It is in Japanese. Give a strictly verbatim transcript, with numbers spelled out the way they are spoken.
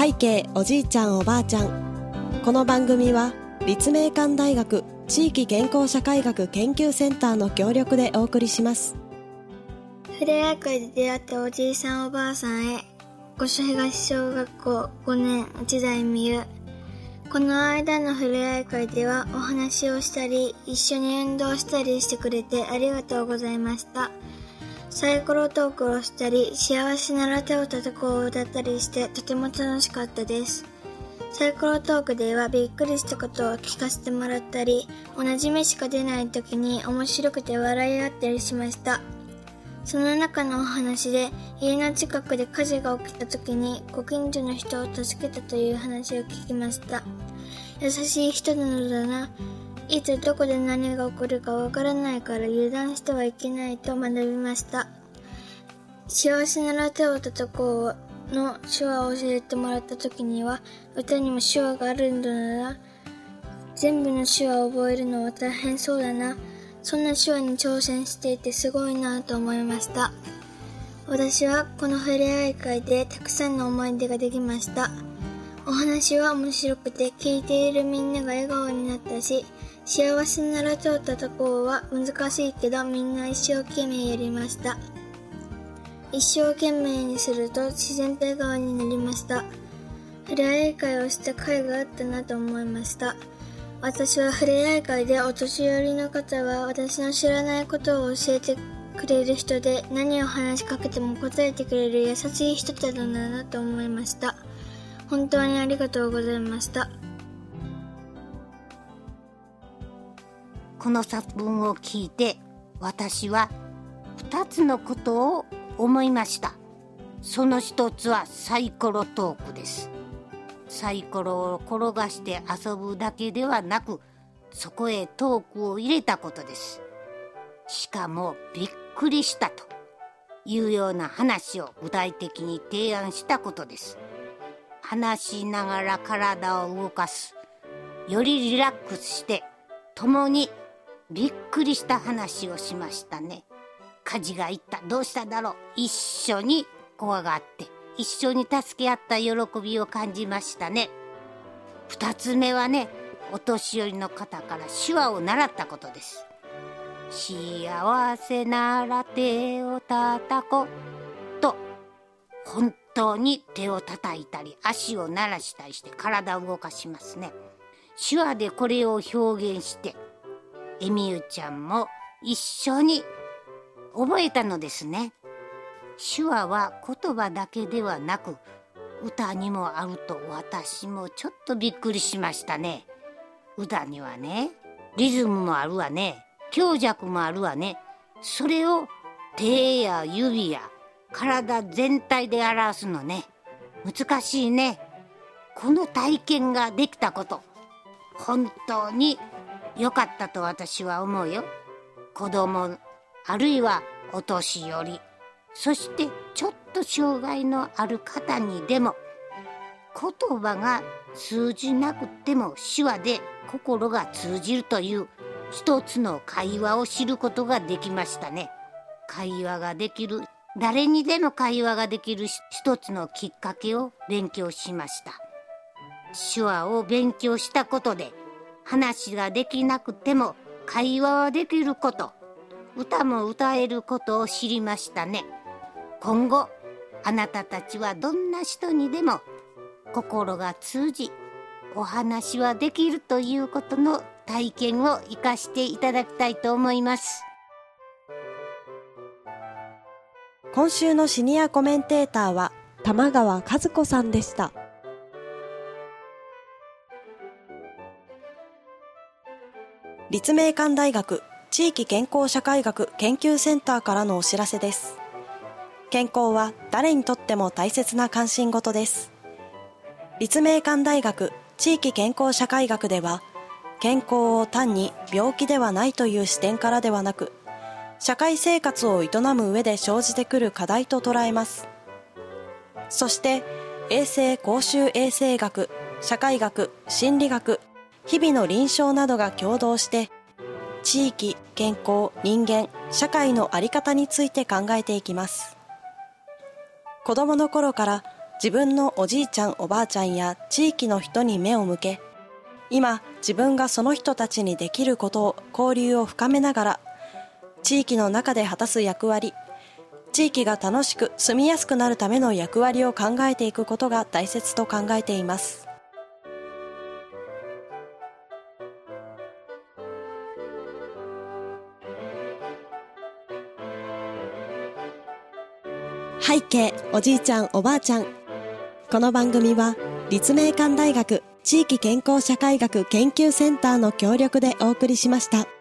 背景おじいちゃんおばあちゃん。この番組は立命館大学地域健康社会学研究センターの協力でお送りします。 ふれあい会で出会ったおじいさんおばあさんへ。五所東小学校ごねん内台美優。この間のふれあい会ではお話をしたり一緒に運動したりしてくれてありがとうございました。サイコロトークをしたり幸せなら手を叩こうを歌ったりしてとても楽しかったです。サイコロトークではびっくりしたことを聞かせてもらったり、同じ目しか出ない時に面白くて笑い合ったりしました。その中のお話で家の近くで火事が起きた時にご近所の人を助けたという話を聞きました。優しい人なのだな。いつどこで何が起こるかわからないから油断してはいけないと学びました。幸せなら手を叩こうの手話を教えてもらった時には歌にも手話があるんだな。全部の手話を覚えるのは大変そうだな。そんな手話に挑戦していてすごいなと思いました。私はこのふれあい会でたくさんの思い出ができました。お話は面白くて聞いているみんなが笑顔になったし、幸せなら手を叩こうは難しいけどみんな一生懸命やりました。一生懸命にすると自然と笑顔になりました。ふれあい会をした会があったなと思いました。私はふれあい会でお年寄りの方は私の知らないことを教えてくれる人で、何を話しかけても答えてくれる優しい人だなと思いました。本当にありがとうございました。 この作文を聞いて私はふたつのことを思いました。その一つはサイコロトークです。サイコロを転がして遊ぶだけではなく、そこへトークを入れたことです。しかもびっくりしたというような話を具体的に提案したことです。話しながら体を動かす、よりリラックスして共にびっくりした話をしましたね。火事がいった、どうしただろう、一緒に怖がって一緒に助け合った喜びを感じましたね。二つ目はね、お年寄りの方から手話を習ったことです。幸せなら手を叩こうと、本当に手を叩いたり足を鳴らしたりして体を動かしますね。手話でこれを表現してえみゆちゃんも一緒に覚えたのですね。手話は言葉だけではなく歌にもあると私もちょっとびっくりしましたね。歌にはね、リズムもあるわね、強弱もあるわね。それを手や指や体全体で表すのね。難しいね。この体験ができたこと、本当に良かったと私は思うよ。子供、あるいはお年寄り、そしてちょっと障害のある方にでも、言葉が通じなくても手話で心が通じるという一つの会話を知ることができましたね。会話ができる、誰にでも会話ができる一つのきっかけを勉強しました。手話を勉強したことで話ができなくても会話はできること、歌も歌えることを知りましたね。今後あなたたちはどんな人にでも心が通じお話はできるということの体験を生かしていただきたいと思います。 今週のシニアコメンテーターは玉川和子さんでした。立命館大学地域健康社会学研究センターからのお知らせです。健康は誰にとっても大切な関心事です。立命館大学地域健康社会学では、健康を単に病気ではないという視点からではなく、社会生活を営む上で生じてくる課題と捉えます。そして衛生公衆衛生学、社会学、心理学、日々の臨床などが共同して地域、健康、人間、社会の在り方について考えていきます。子どもの頃から自分のおじいちゃんおばあちゃんや地域の人に目を向け、今自分がその人たちにできることを交流を深めながら、地域の中で果たす役割、地域が楽しく住みやすくなるための役割を考えていくことが大切と考えています。背景おじいちゃんおばあちゃん。この番組は立命館大学地域健康社会学研究センターの協力でお送りしました。